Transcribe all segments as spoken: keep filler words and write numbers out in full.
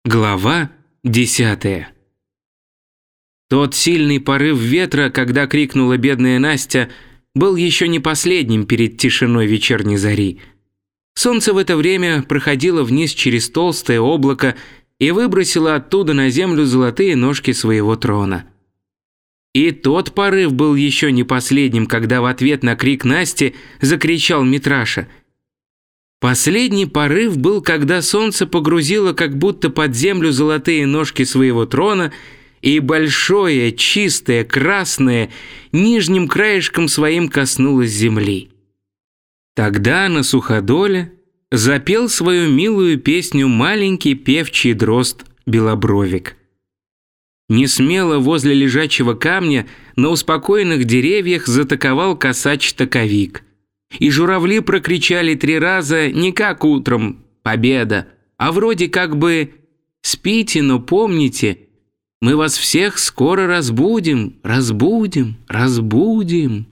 Глава десятая. Тот сильный порыв ветра, когда крикнула бедная Настя, был еще не последним перед тишиной вечерней зари. Солнце в это время проходило вниз через толстое облако и выбросило оттуда на землю золотые ножки своего трона. И тот порыв был еще не последним, когда в ответ на крик Насти закричал Митраша. Последний порыв был, когда солнце погрузило как будто под землю золотые ножки своего трона, и большое, чистое, красное, нижним краешком своим коснулось земли. Тогда на суходоле запел свою милую песню маленький певчий дрозд Белобровик. Несмело возле лежачего камня на успокоенных деревьях затаковал косач-таковик. И журавли прокричали три раза не как утром «Победа», а вроде как бы «Спите, но помните, мы вас всех скоро разбудим, разбудим, разбудим».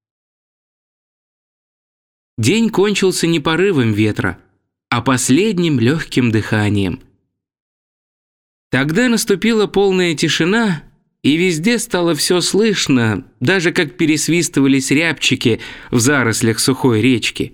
День кончился не порывом ветра, а последним легким дыханием. Тогда наступила полная тишина, и везде стало все слышно, даже как пересвистывались рябчики в зарослях сухой речки.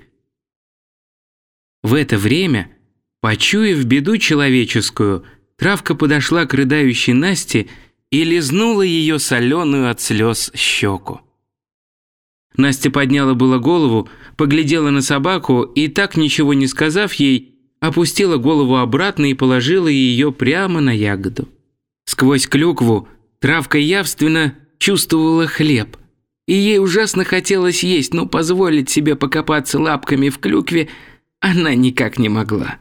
В это время, почуяв беду человеческую, травка подошла к рыдающей Насте и лизнула ее соленую от слез щеку. Настя подняла было голову, поглядела на собаку и, так ничего не сказав ей, опустила голову обратно и положила ее прямо на ягоду. Сквозь клюкву травка явственно чувствовала хлеб, и ей ужасно хотелось есть, но позволить себе покопаться лапками в клюкве она никак не могла.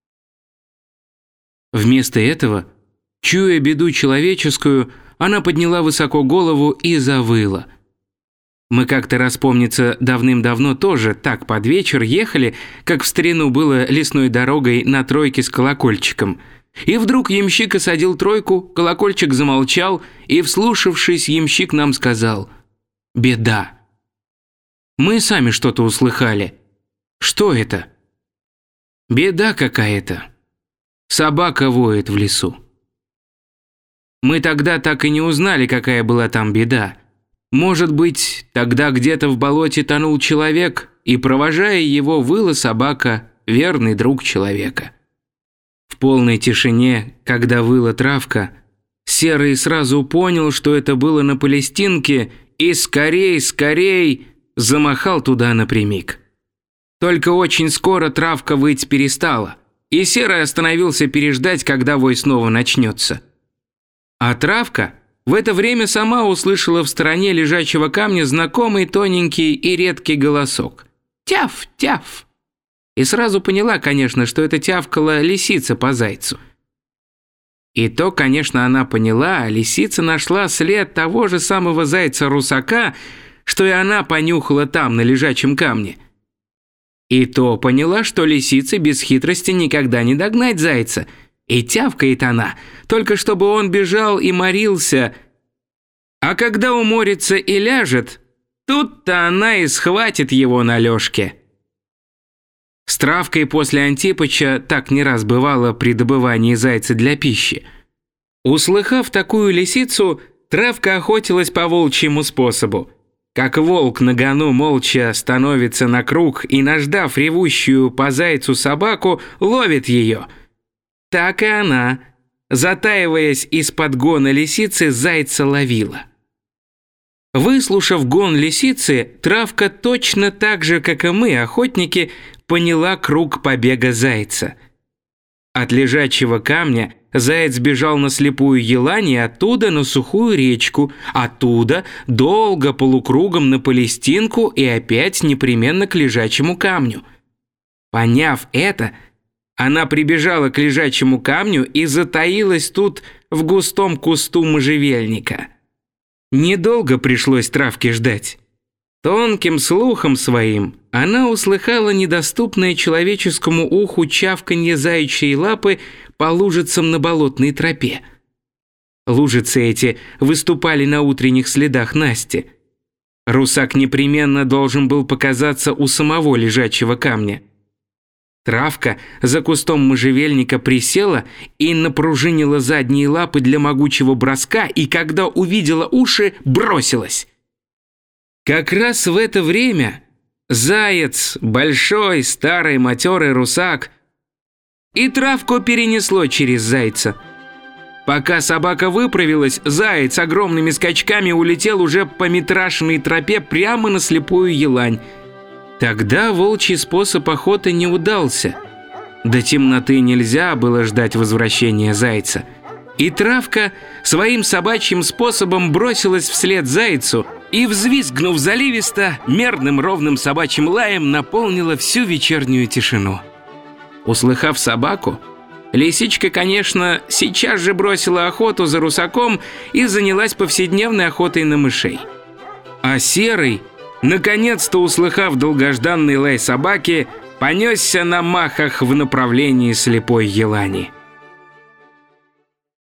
Вместо этого, чуя беду человеческую, она подняла высоко голову и завыла. Мы как-то раз, помнится, давным-давно тоже так под вечер ехали, как в старину было лесной дорогой на тройке с колокольчиком. И вдруг ямщик осадил тройку, колокольчик замолчал, и, вслушавшись, ямщик нам сказал: «Беда». Мы сами что-то услыхали. Что это? Беда какая-то. Собака воет в лесу. Мы тогда так и не узнали, какая была там беда. Может быть, тогда где-то в болоте тонул человек, и, провожая его, выла собака, верный друг человека. В полной тишине, когда выла травка, Серый сразу понял, что это было на Палестинке, и скорей, скорей замахал туда напрямик. Только очень скоро травка выть перестала, и Серый остановился переждать, когда вой снова начнется. А травка в это время сама услышала в стороне лежачего камня знакомый тоненький и редкий голосок. «Тяф, тяф!» И сразу поняла, конечно, что это тявкала лисица по зайцу. И то, конечно, она поняла, а лисица нашла след того же самого зайца-русака, что и она понюхала там, на лежачем камне. И то поняла, что лисице без хитрости никогда не догнать зайца, и тявкает она, только чтобы он бежал и морился. А когда уморится и ляжет, тут-то она и схватит его на лёжке. С травкой после Антипыча так не раз бывало при добывании зайца для пищи. Услыхав такую лисицу, травка охотилась по волчьему способу. Как волк на гону молча становится на круг и, наждав ревущую по зайцу собаку, ловит ее. Так и она, затаиваясь из-под гона лисицы, зайца ловила. Выслушав гон лисицы, травка точно так же, как и мы, охотники, поняла круг побега зайца. От лежачего камня заяц бежал на слепую елань и оттуда на сухую речку, оттуда долго полукругом на Палестинку и опять непременно к лежачему камню. Поняв это, она прибежала к лежачему камню и затаилась тут в густом кусту можжевельника. Недолго пришлось травке ждать. Тонким слухом своим она услыхала недоступное человеческому уху чавканье заячьей лапы по лужицам на болотной тропе. Лужицы эти выступали на утренних следах Насти. Русак непременно должен был показаться у самого лежачего камня. Травка за кустом можжевельника присела и напружинила задние лапы для могучего броска, и когда увидела уши, бросилась. Как раз в это время заяц, большой, старый, матерый русак, и травку перенесло через зайца. Пока собака выправилась, заяц огромными скачками улетел уже по митрашиной тропе прямо на слепую елань. Тогда волчий способ охоты не удался. До темноты нельзя было ждать возвращения зайца. И травка своим собачьим способом бросилась вслед зайцу и, взвизгнув заливисто, мерным ровным собачьим лаем наполнила всю вечернюю тишину. Услыхав собаку, лисичка, конечно, сейчас же бросила охоту за русаком и занялась повседневной охотой на мышей. А серый, наконец-то услыхав долгожданный лай собаки, понесся на махах в направлении слепой елани.